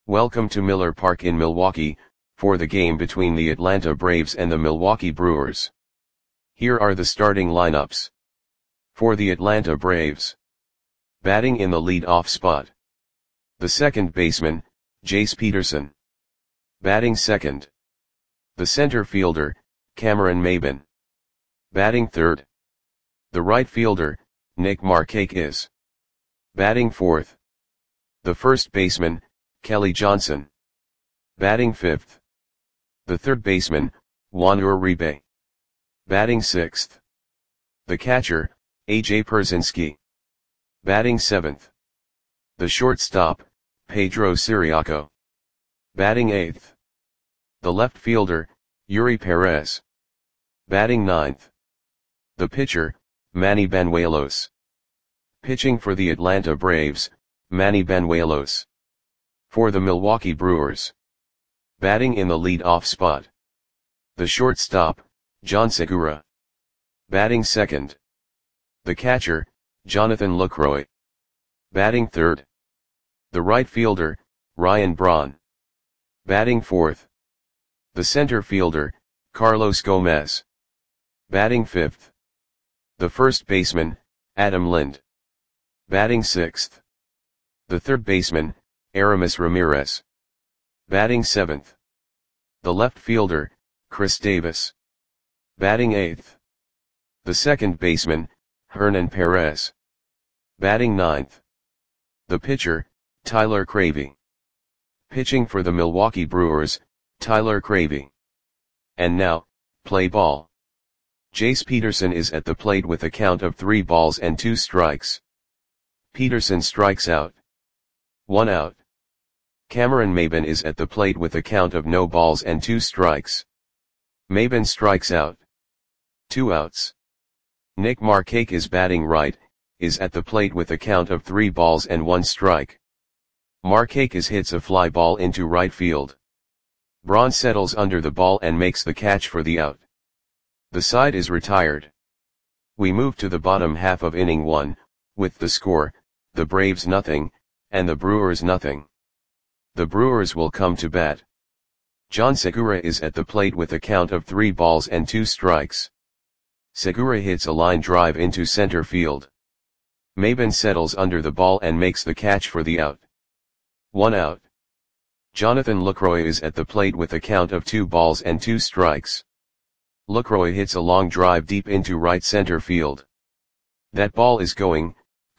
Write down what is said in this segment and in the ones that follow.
Welcome to Miller Park in Milwaukee, for the game between the Atlanta Braves and the Milwaukee Brewers. Here are the starting lineups. For the Atlanta Braves. Batting in the lead-off spot. The second baseman, Jace Peterson. Batting second. The center fielder, Cameron Maybin. Batting third. The right fielder, Nick Markakis. Batting fourth. The first baseman, Kelly Johnson. Batting fifth. The third baseman, Juan Uribe. Batting sixth. The catcher, A.J. Pierzynski. Batting seventh. The shortstop, Pedro Ciriaco. Batting eighth. The left fielder, Yuri Perez. Batting ninth. The pitcher, Manny Banuelos. Pitching for the Atlanta Braves, Manny Banuelos. For the Milwaukee Brewers. Batting in the lead-off spot. The shortstop, John Segura. Batting second. The catcher, Jonathan Lucroy. Batting third. The right fielder, Ryan Braun. Batting fourth. The center fielder, Carlos Gomez. Batting fifth. The first baseman, Adam Lind. Batting sixth. The third baseman, Aramis Ramirez. Batting seventh. The left fielder, Chris Davis. Batting eighth. The second baseman, Hernan Perez. Batting ninth. The pitcher, Tyler Cravey. Pitching for the Milwaukee Brewers, Tyler Cravey. And now, play ball. Jace Peterson is at the plate with a count of 3 balls and 2 strikes. Peterson strikes out. 1 out. Cameron Maybin is at the plate with a count of no balls and 2 strikes. Maybin strikes out. 2 outs. Nick Markakis batting right, is at the plate with a count of 3 balls and 1 strike. Markakis hits a fly ball into right field. Braun settles under the ball and makes the catch for the out. The side is retired. We move to the bottom half of inning 1, with the score, the Braves nothing, and the Brewers nothing. The Brewers will come to bat. John Segura is at the plate with a count of 3 balls and 2 strikes. Segura hits a line drive into center field. Maybin settles under the ball and makes the catch for the out. 1 out. Jonathan Lucroy is at the plate with a count of 2 balls and 2 strikes. Lucroy hits a long drive deep into right center field. That ball is gone.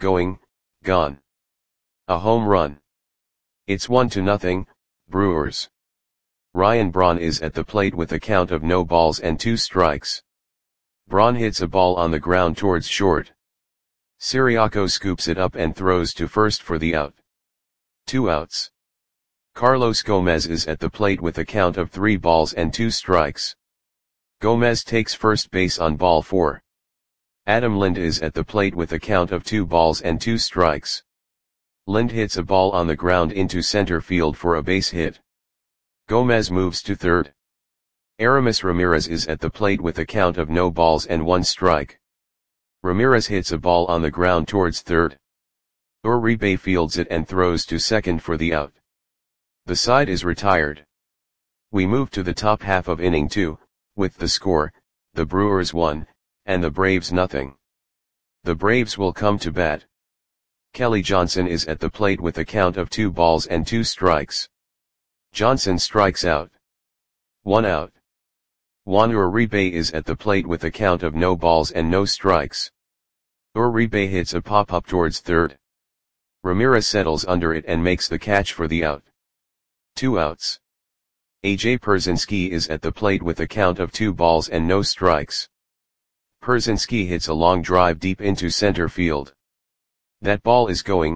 A home run. It's 1-0, Brewers. Ryan Braun is at the plate with a count of no balls and 2 strikes. Braun hits a ball on the ground towards short. Ciriaco scoops it up and throws to first for the out. 2 outs. Carlos Gomez is at the plate with a count of 3 balls and 2 strikes. Gomez takes first base on ball 4. Adam Lind is at the plate with a count of 2 balls and 2 strikes. Lind hits a ball on the ground into center field for a base hit. Gomez moves to third. Aramis Ramirez is at the plate with a count of no balls and 1 strike. Ramirez hits a ball on the ground towards third. Uribe fields it and throws to second for the out. The side is retired. We move to the top half of inning 2, with the score, the Brewers 1, and the Braves nothing. The Braves will come to bat. Kelly Johnson is at the plate with a count of 2 balls and 2 strikes. Johnson strikes out. 1 out. Juan Uribe is at the plate with a count of no balls and no strikes. Uribe hits a pop-up towards third. Ramirez settles under it and makes the catch for the out. 2 outs. A.J. Pierzynski is at the plate with a count of 2 balls and no strikes. Pierzynski hits a long drive deep into center field. That ball is gone.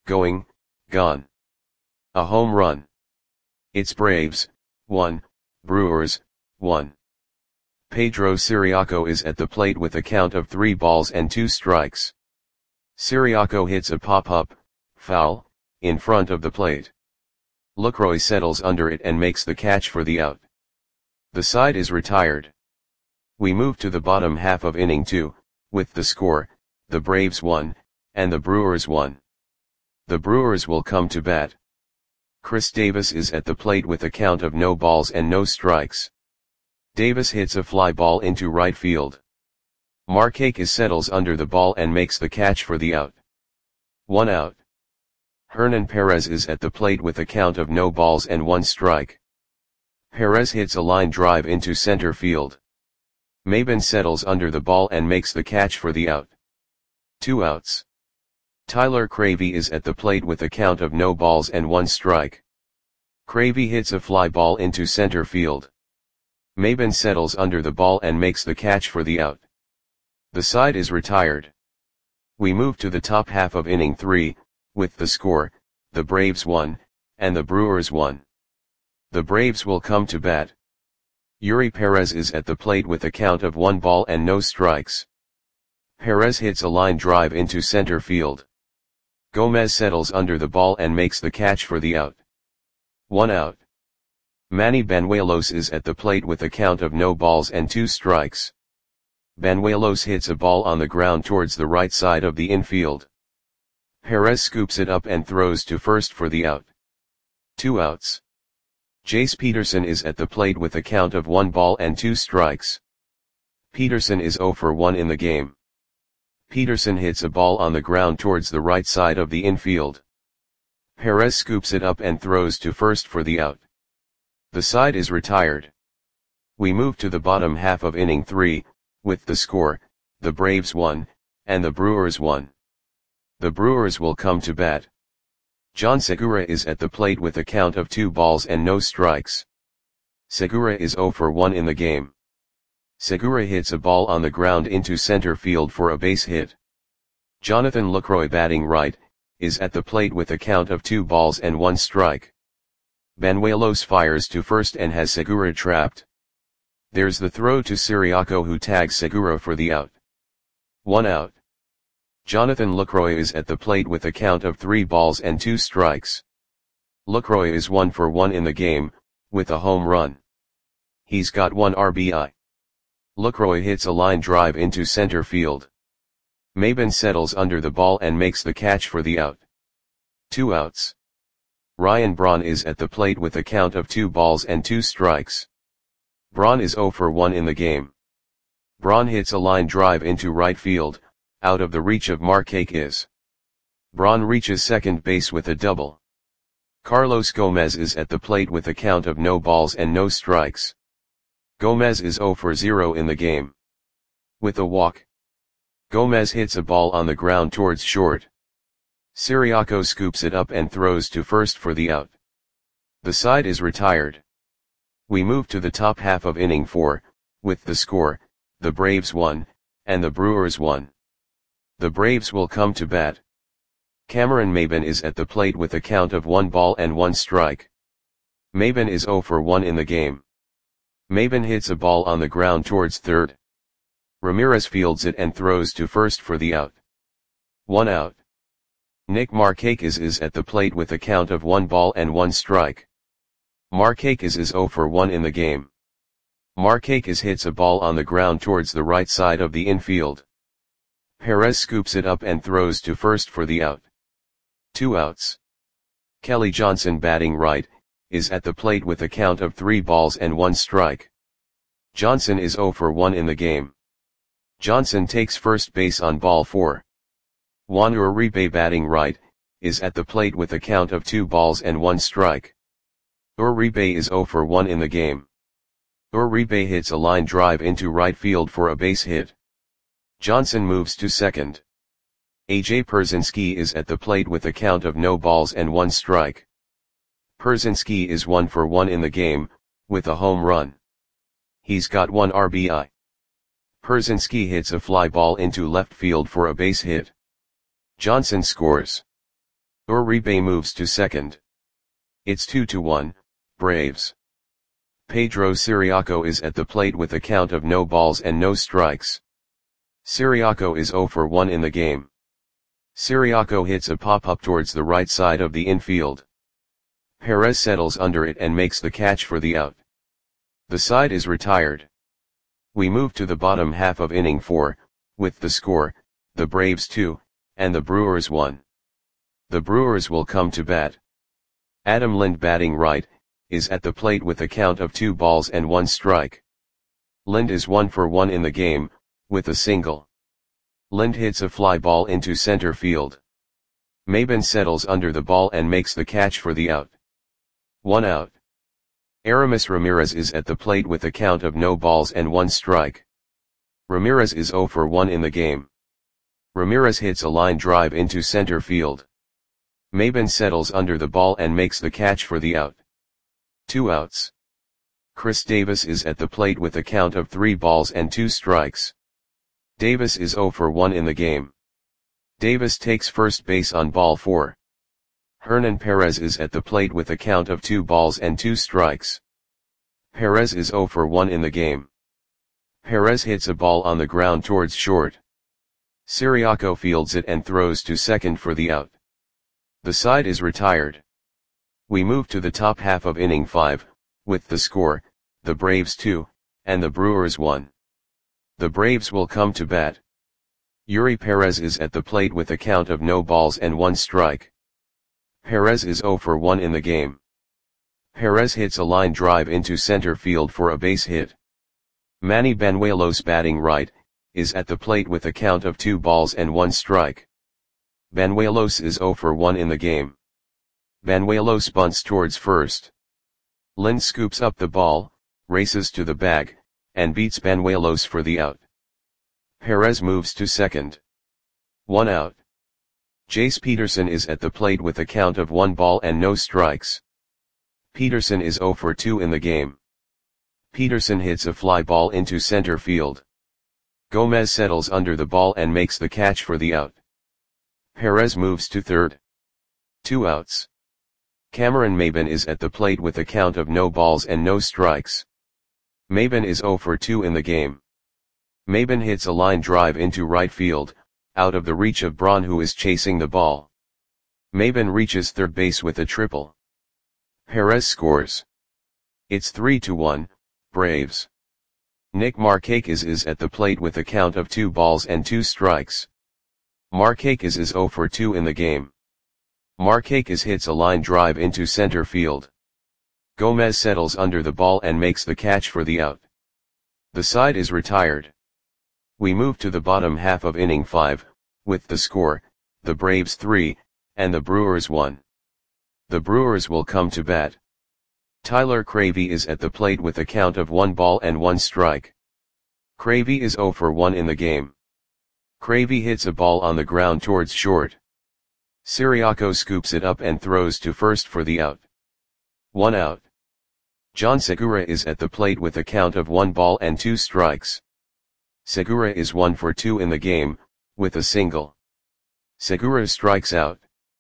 A home run. It's Braves, 1, Brewers, 1. Pedro Ciriaco is at the plate with a count of 3 balls and 2 strikes. Ciriaco hits a pop-up, foul, in front of the plate. Lucroy settles under it and makes the catch for the out. The side is retired. We move to the bottom half of inning 2, with the score, the Braves 1, and the Brewers 1. The Brewers will come to bat. Chris Davis is at the plate with a count of no balls and no strikes. Davis hits a fly ball into right field. Markakis settles under the ball and makes the catch for the out. 1 out. Hernan Perez is at the plate with a count of no balls and 1 strike. Perez hits a line drive into center field. Maben settles under the ball and makes the catch for the out. 2 outs. Tyler Cravey is at the plate with a count of no balls and 1 strike. Cravey hits a fly ball into center field. Maben settles under the ball and makes the catch for the out. The side is retired. We move to the top half of inning 3, with the score, the Braves 1, and the Brewers 1. The Braves will come to bat. Yuri Perez is at the plate with a count of 1 ball and no strikes. Perez hits a line drive into center field. Gomez settles under the ball and makes the catch for the out. 1 out. Manny Banuelos is at the plate with a count of no balls and 2 strikes. Banuelos hits a ball on the ground towards the right side of the infield. Perez scoops it up and throws to first for the out. 2 outs. Jace Peterson is at the plate with a count of 1 ball and 2 strikes. Peterson is 0 for 1 in the game. Peterson hits a ball on the ground towards the right side of the infield. Perez scoops it up and throws to first for the out. The side is retired. We move to the bottom half of inning 3, with the score, the Braves 1, and the Brewers 1. The Brewers will come to bat. John Segura is at the plate with a count of 2 balls and no strikes. Segura is 0 for 1 in the game. Segura hits a ball on the ground into center field for a base hit. Jonathan Lucroy, batting right, is at the plate with a count of 2 balls and 1 strike. Banuelos fires to first and has Segura trapped. There's the throw to Siriaco, who tags Segura for the out. 1 out. Jonathan Lucroy is at the plate with a count of 3 balls and 2 strikes. Lucroy is 1 for 1 in the game, with a home run. He's got 1 RBI. Lucroy hits a line drive into center field. Maben settles under the ball and makes the catch for the out. 2 outs. Ryan Braun is at the plate with a count of 2 balls and 2 strikes. Braun is 0 for 1 in the game. Braun hits a line drive into right field, out of the reach of Markakis. Braun reaches second base with a double. Carlos Gomez is at the plate with a count of no balls and no strikes. Gomez is 0 for 0 in the game. With a walk. Gomez hits a ball on the ground towards short. Siriaco scoops it up and throws to first for the out. The side is retired. We move to the top half of inning 4, with the score, the Braves 1, and the Brewers 1. The Braves will come to bat. Cameron Maben is at the plate with a count of 1 ball and 1 strike. Maben is 0 for 1 in the game. Maben hits a ball on the ground towards third. Ramirez fields it and throws to first for the out. 1 out. Nick Markakis is at the plate with a count of 1 ball and 1 strike. Markakis is 0 for 1 in the game. Markakis hits a ball on the ground towards the right side of the infield. Perez scoops it up and throws to first for the out. 2 outs. Kelly Johnson, batting right, is at the plate with a count of 3 balls and 1 strike. Johnson is 0 for 1 in the game. Johnson takes first base on ball 4. Juan Uribe, batting right, is at the plate with a count of 2 balls and 1 strike. Uribe is 0 for 1 in the game. Uribe hits a line drive into right field for a base hit. Johnson moves to second. AJ Pierzynski is at the plate with a count of no balls and 1 strike. Pierzynski is 1 for 1 in the game, with a home run. He's got 1 RBI. Pierzynski hits a fly ball into left field for a base hit. Johnson scores. Uribe moves to second. It's 2-1, Braves. Pedro Siriaco is at the plate with a count of no balls and no strikes. Siriaco is 0 for 1 in the game. Siriaco hits a pop-up towards the right side of the infield. Perez settles under it and makes the catch for the out. The side is retired. We move to the bottom half of inning 4, with the score, the Braves 2, and the Brewers 1. The Brewers will come to bat. Adam Lind batting right, is at the plate with a count of 2 balls and 1 strike. Lind is 1 for 1 in the game, with a single. Lind hits a fly ball into center field. Maben settles under the ball and makes the catch for the out. 1 out. Aramis Ramirez is at the plate with a count of no balls and 1 strike. Ramirez is 0 for 1 in the game. Ramirez hits a line drive into center field. Maben settles under the ball and makes the catch for the out. 2 outs. Chris Davis is at the plate with a count of 3 balls and 2 strikes. Davis is 0 for 1 in the game. Davis takes first base on ball 4. Hernan Perez is at the plate with a count of 2 balls and 2 strikes. Perez is 0 for 1 in the game. Perez hits a ball on the ground towards short. Siriaco fields it and throws to second for the out. The side is retired. We move to the top half of inning 5, with the score, the Braves 2, and the Brewers 1. The Braves will come to bat. Yuri Perez is at the plate with a count of no balls and 1 strike. Perez is 0 for 1 in the game. Perez hits a line drive into center field for a base hit. Manny Banuelos batting right, is at the plate with a count of 2 balls and 1 strike. Banuelos is 0 for 1 in the game. Banuelos bunts towards first. Lind scoops up the ball, races to the bag, and beats Banuelos for the out. Perez moves to second. 1 out. Jace Peterson is at the plate with a count of 1 ball and no strikes. Peterson is 0 for 2 in the game. Peterson hits a fly ball into center field. Gomez settles under the ball and makes the catch for the out. Perez moves to third. 2 outs. Cameron Maben is at the plate with a count of no balls and no strikes. Maben is 0 for 2 in the game. Maben hits a line drive into right field, out of the reach of Braun, who is chasing the ball. Maben reaches third base with a triple. Perez scores. It's 3-1, Braves. Nick Markakis is at the plate with a count of 2 balls and 2 strikes. Markakis is 0 for 2 in the game. Markakis hits a line drive into center field. Gomez settles under the ball and makes the catch for the out. The side is retired. We move to the bottom half of inning 5, with the score, the Braves 3, and the Brewers 1. The Brewers will come to bat. Tyler Cravey is at the plate with a count of 1 ball and 1 strike. Cravey is 0 for 1 in the game. Cravey hits a ball on the ground towards short. Siriaco scoops it up and throws to first for the out. 1 out. John Segura is at the plate with a count of 1 ball and 2 strikes. Segura is 1 for 2 in the game, with a single. Segura strikes out.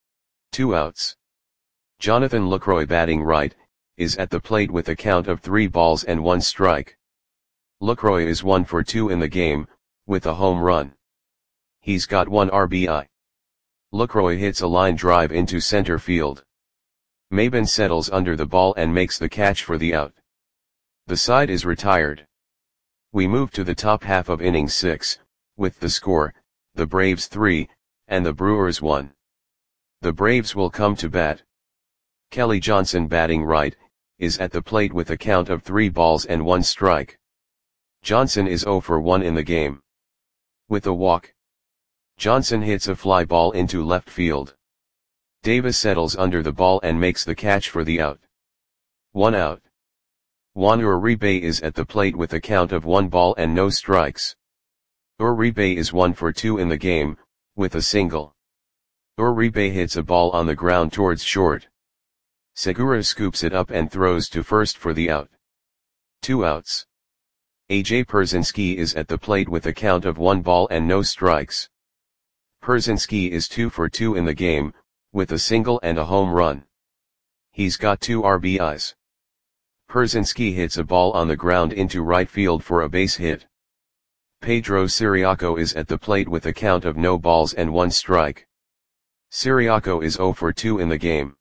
2 outs. Jonathan Lucroy batting right, is at the plate with a count of 3 balls and 1 strike. Lucroy is 1 for 2 in the game, with a home run. He's got 1 RBI. Lucroy hits a line drive into center field. Maben settles under the ball and makes the catch for the out. The side is retired. We move to the top half of inning 6, with the score, the Braves 3, and the Brewers 1. The Braves will come to bat. Kelly Johnson batting right, is at the plate with a count of 3 balls and 1 strike. Johnson is 0 for 1 in the game. With a walk. Johnson hits a fly ball into left field. Davis settles under the ball and makes the catch for the out. 1 out. Juan Uribe is at the plate with a count of 1 ball and no strikes. Uribe is 1 for 2 in the game, with a single. Uribe hits a ball on the ground towards short. Segura scoops it up and throws to first for the out. 2 outs. AJ Pierzynski is at the plate with a count of 1 ball and no strikes. Pierzynski is 2 for 2 in the game, with a single and a home run. He's got 2 RBIs. Pierzynski hits a ball on the ground into right field for a base hit. Pedro Siriaco is at the plate with a count of no balls and 1 strike. Siriaco is 0 for 2 in the game.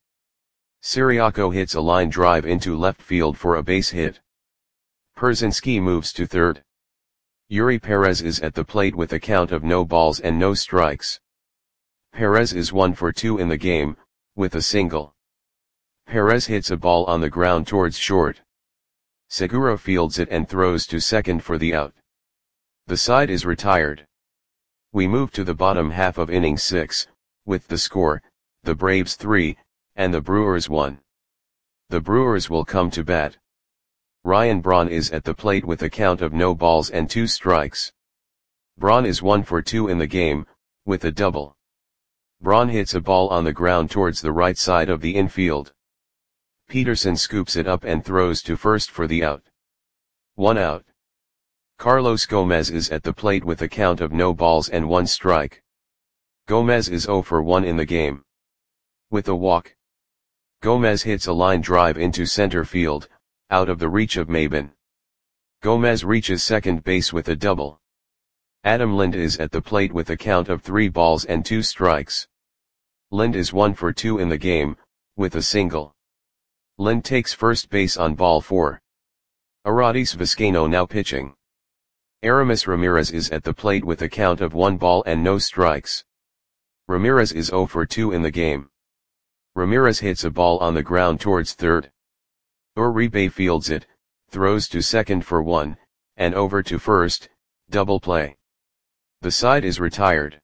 Siriaco hits a line drive into left field for a base hit. Pierzynski moves to third. Yuri Perez is at the plate with a count of no balls and no strikes. Perez is 1 for 2 in the game, with a single. Perez hits a ball on the ground towards short. Segura fields it and throws to second for the out. The side is retired. We move to the bottom half of inning 6, with the score, the Braves 3, and the Brewers 1. The Brewers will come to bat. Ryan Braun is at the plate with a count of no balls and 2 strikes. Braun is 1 for 2 in the game, with a double. Braun hits a ball on the ground towards the right side of the infield. Peterson scoops it up and throws to first for the out. 1 out. Carlos Gomez is at the plate with a count of no balls and 1 strike. Gomez is 0 for 1 in the game. With a walk, Gomez hits a line drive into center field, out of the reach of Maben. Gomez reaches second base with a double. Adam Lind is at the plate with a count of 3 balls and 2 strikes. Lind is 1 for 2 in the game, with a single. Lind takes first base on ball 4. Aradis Vizcaino now pitching. Aramis Ramirez is at the plate with a count of 1 ball and no strikes. Ramirez is 0 for 2 in the game. Ramirez hits a ball on the ground towards third. Uribe fields it, throws to second for 1, and over to first, double play. The side is retired.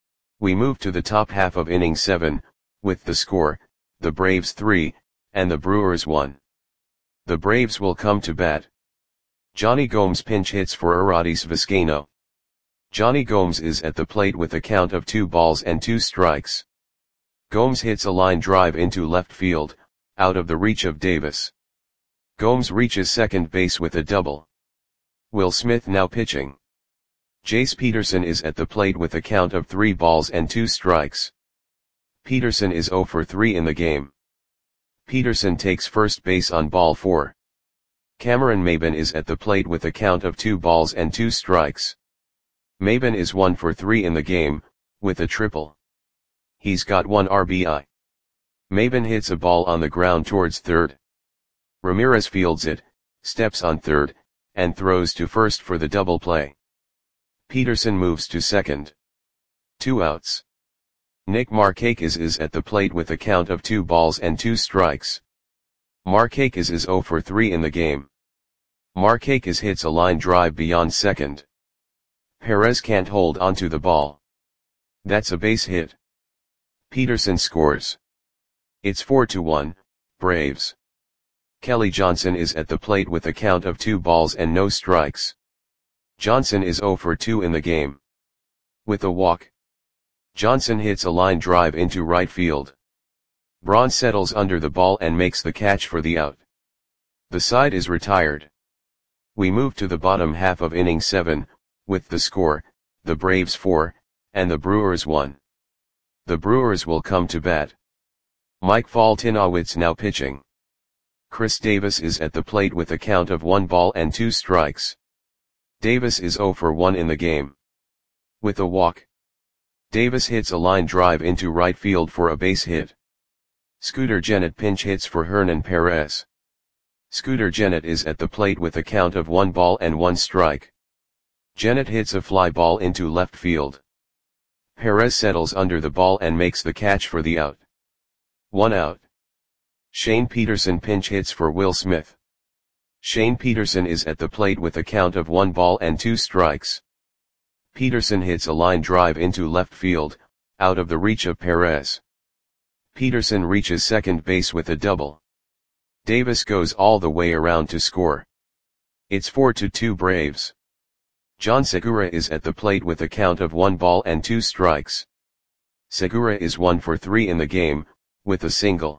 We move to the top half of inning 7, with the score, the Braves 3, and the Brewers 1. The Braves will come to bat. Johnny Gomes pinch hits for Aradis Vizcaino. Johnny Gomes is at the plate with a count of 2 balls and 2 strikes. Gomes hits a line drive into left field, out of the reach of Davis. Gomes reaches second base with a double. Will Smith now pitching. Jace Peterson is at the plate with a count of 3 balls and 2 strikes. Peterson is 0 for 3 in the game. Peterson takes first base on ball 4. Cameron Maben is at the plate with a count of 2 balls and 2 strikes. Maben is 1 for 3 in the game, with a triple. He's got 1 RBI. Maben hits a ball on the ground towards third. Ramirez fields it, steps on third, and throws to first for the double play. Peterson moves to second. 2 outs. Nick Markakis is at the plate with a count of 2 balls and 2 strikes. Markakis is 0 for 3 in the game. Markakis hits a line drive beyond second. Perez can't hold onto the ball. That's a base hit. Peterson scores. It's 4-1, Braves. Kelly Johnson is at the plate with a count of 2 balls and no strikes. Johnson is 0 for 2 in the game. With a walk, Johnson hits a line drive into right field. Braun settles under the ball and makes the catch for the out. The side is retired. We move to the bottom half of inning 7, with the score, the Braves 4, and the Brewers 1. The Brewers will come to bat. Mike Foltynewicz now pitching. Chris Davis is at the plate with a count of 1 ball and 2 strikes. Davis is 0 for 1 in the game. With a walk, Davis hits a line drive into right field for a base hit. Scooter Gennett pinch hits for Hernan Perez. Scooter Gennett is at the plate with a count of 1 ball and 1 strike. Gennett hits a fly ball into left field. Perez settles under the ball and makes the catch for the out. 1 out. Shane Peterson pinch hits for Will Smith. Shane Peterson is at the plate with a count of 1 ball and 2 strikes. Peterson hits a line drive into left field, out of the reach of Perez. Peterson reaches second base with a double. Davis goes all the way around to score. It's 4-2 Braves. John Segura is at the plate with a count of 1 ball and 2 strikes. Segura is 1 for 3 in the game, with a single.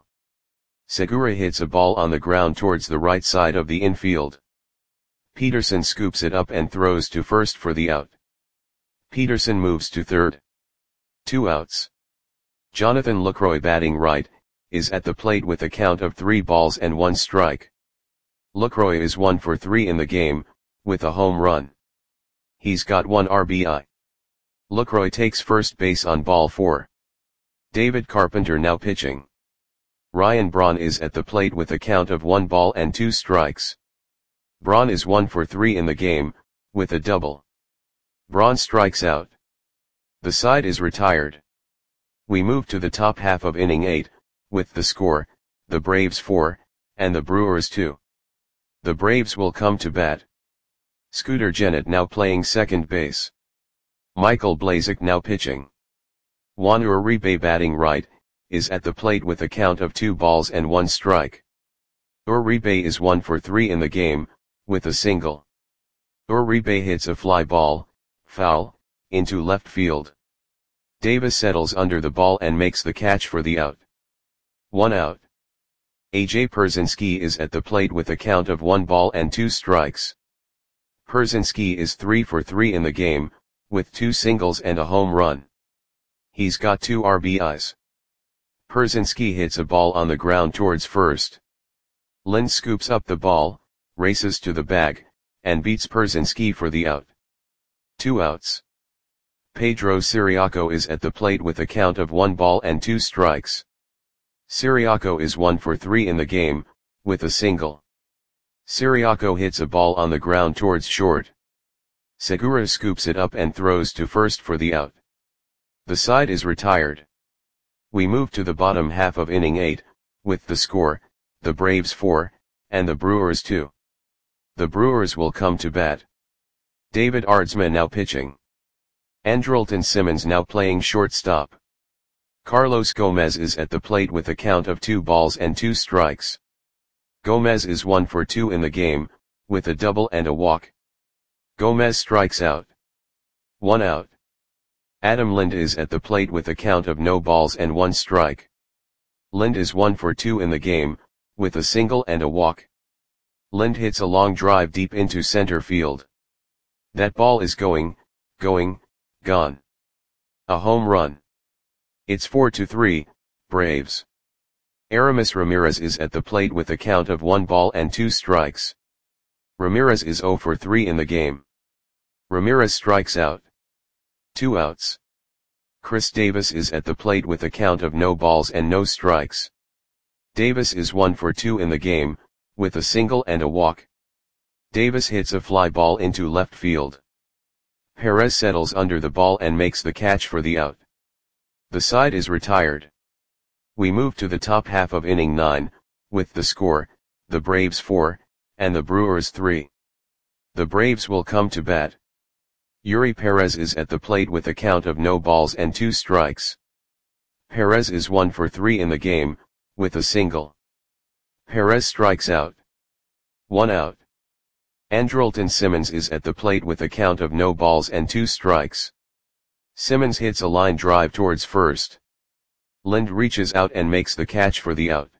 Segura hits a ball on the ground towards the right side of the infield. Peterson scoops it up and throws to first for the out. Peterson moves to third. 2 outs. Jonathan Lucroy batting right, is at the plate with a count of 3 balls and 1 strike. Lucroy is 1 for 3 in the game, with a home run. He's got 1 RBI. Lucroy takes first base on ball 4. David Carpenter now pitching. Ryan Braun is at the plate with a count of 1 ball and 2 strikes. Braun is 1 for 3 in the game, with a double. Braun strikes out. The side is retired. We move to the top half of inning 8, with the score, the Braves 4, and the Brewers 2. The Braves will come to bat. Scooter Gennett now playing second base. Michael Blazek now pitching. Juan Uribe batting right, is at the plate with a count of 2 balls and 1 strike. Uribe is 1 for 3 in the game, with a single. Uribe hits a fly ball, foul, into left field. Davis settles under the ball and makes the catch for the out. 1 out. A.J. Pierzynski is at the plate with a count of 1 ball and 2 strikes. Pierzynski is 3 for 3 in the game, with 2 singles and a home run. He's got 2 RBIs. Pierzynski hits a ball on the ground towards first. Lind scoops up the ball, races to the bag, and beats Pierzynski for the out. 2 outs. Pedro Ciriaco is at the plate with a count of 1 ball and 2 strikes. Ciriaco is 1 for 3 in the game, with a single. Ciriaco hits a ball on the ground towards short. Segura scoops it up and throws to first for the out. The side is retired. We move to the bottom half of inning 8, with the score, the Braves 4, and the Brewers 2. The Brewers will come to bat. David Aardsma now pitching. Andrelton Simmons now playing shortstop. Carlos Gomez is at the plate with a count of 2 balls and 2 strikes. Gomez is 1 for 2 in the game, with a double and a walk. Gomez strikes out. 1 out. Adam Lind is at the plate with a count of no balls and 1 strike. Lind is 1 for 2 in the game, with a single and a walk. Lind hits a long drive deep into center field. That ball is gone. A home run. It's 4-3, Braves. Aramis Ramirez is at the plate with a count of 1 ball and 2 strikes. Ramirez is 0 for 3 in the game. Ramirez strikes out. 2 outs. Chris Davis is at the plate with a count of no balls and no strikes. Davis is 1 for 2 in the game, with a single and a walk. Davis hits a fly ball into left field. Perez settles under the ball and makes the catch for the out. The side is retired. We move to the top half of inning 9, with the score, the Braves 4, and the Brewers 3. The Braves will come to bat. Yuri Perez is at the plate with a count of no balls and 2 strikes. Perez is 1 for 3 in the game, with a single. Perez strikes out. 1 out. Andrelton Simmons is at the plate with a count of no balls and 2 strikes. Simmons hits a line drive towards first. Lind reaches out and makes the catch for the out.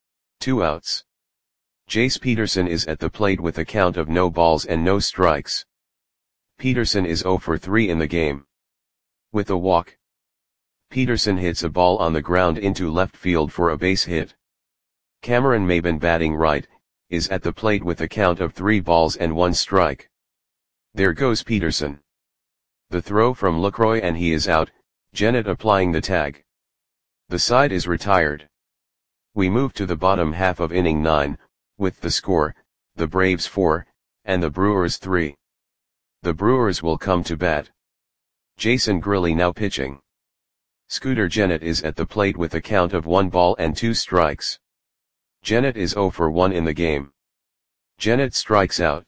2 outs. Jace Peterson is at the plate with a count of no balls and no strikes. Peterson is 0 for 3 in the game. With a walk. Peterson hits a ball on the ground into left field for a base hit. Cameron Maybin batting right, is at the plate with a count of 3 balls and 1 strike. There goes Peterson. The throw from Lucroy and he is out, Gennett applying the tag. The side is retired. We move to the bottom half of inning 9, with the score, the Braves 4, and the Brewers 3. The Brewers will come to bat. Jason Grilli now pitching. Scooter Gennett is at the plate with a count of 1 ball and 2 strikes. Gennett is 0 for 1 in the game. Gennett strikes out.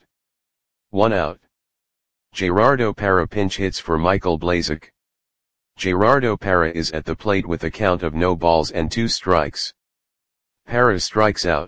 1 out. Gerardo Parra pinch hits for Michael Blazek. Gerardo Parra is at the plate with a count of no balls and 2 strikes. Parra strikes out.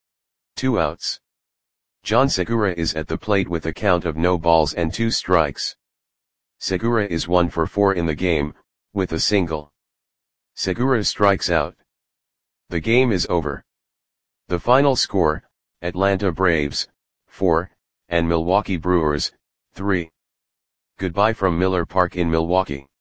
2 outs. John Segura is at the plate with a count of no balls and 2 strikes. Segura is 1 for 4 in the game, with a single. Segura strikes out. The game is over. The final score, Atlanta Braves, 4, and Milwaukee Brewers, 3. Goodbye from Miller Park in Milwaukee.